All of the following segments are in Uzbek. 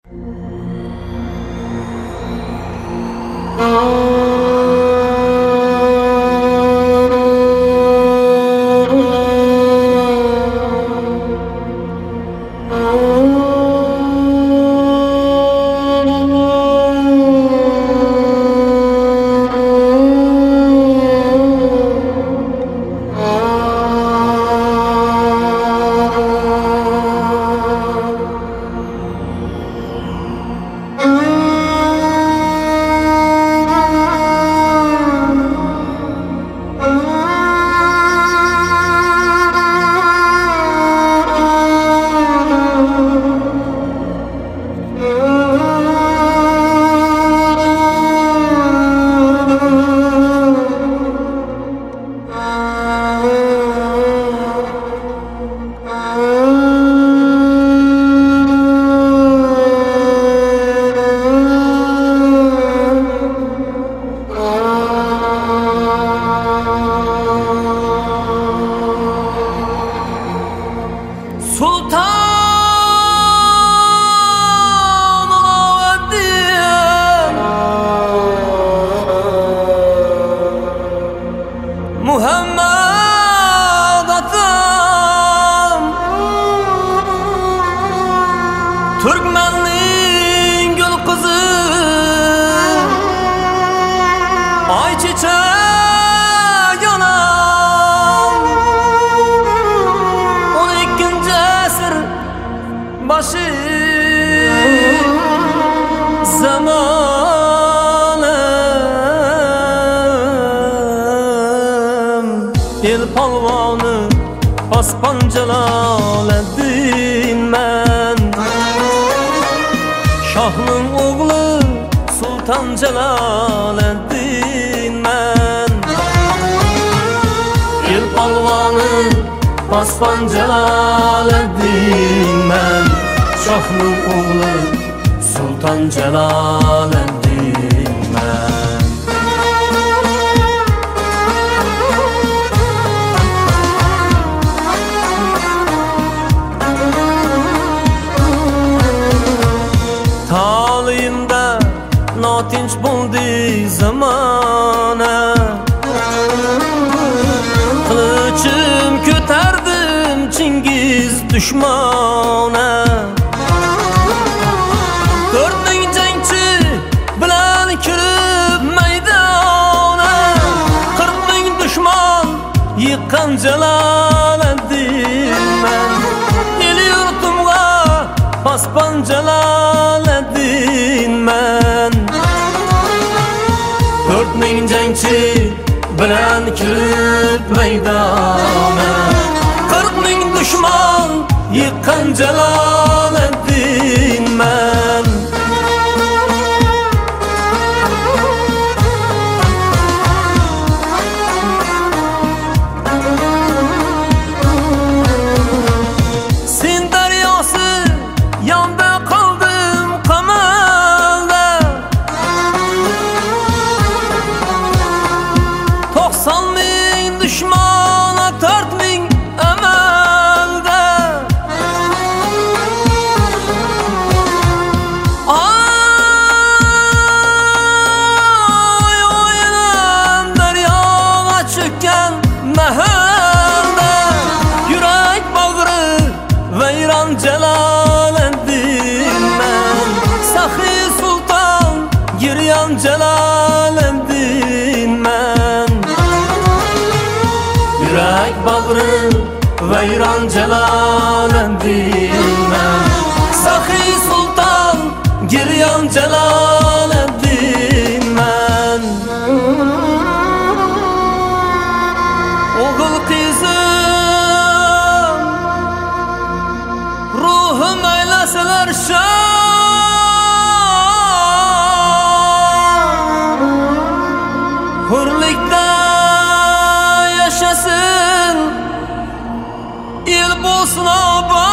Muhammed atam Türkmenliğin gül kızı ay çiçek yanan 12. asır başı El palvanı Osman Celaleddin men Şahның oğlu Sultan Celaleddin men El palvanı Osman Celaleddin men Şahның oğlu Sultan Celaleddin men Talıyımda notinç buldu zamana Kılıçım köterdim Çingiz düşmana 4000 jangchi bilan kirib maydona 40 000 dushman yiqqan Jalaleddin men El yurtimga Osman Jalaleddin men 4000 jangchi bilan kirib maydona 40 000 dushman yiqqan Jalaleddin men Sen daryosi yonda qoldim qamalda 90 000 dushmana 4 000 amalda Ay o'yinam daryoga cho'kkan mahalda Yurak bag'ri vayron Jalaleddin men Saxiy sulton giryon Jalaleddin men Yurak bag'ri vayron Jalaleddin men Saxiy sulton giryon Jalaleddin men O'g'il qizim ruhim aylasalar shon hurlikda yashasın el bo'lsin obod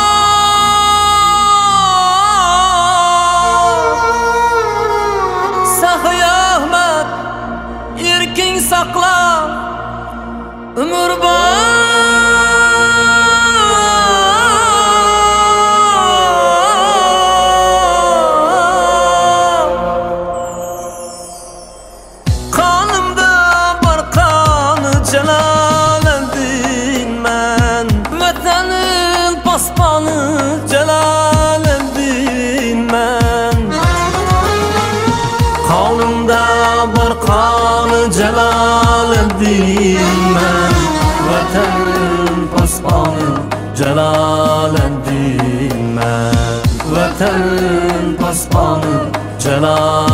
Saxiy Ahmad erking saqla umrbod Celaleddin men. Vatanın paspanı Celaleddin men. Kanımda var kanı Celaleddin men. Vatanın paspanı Celaleddin men. Vatanın paspanı Celaleddin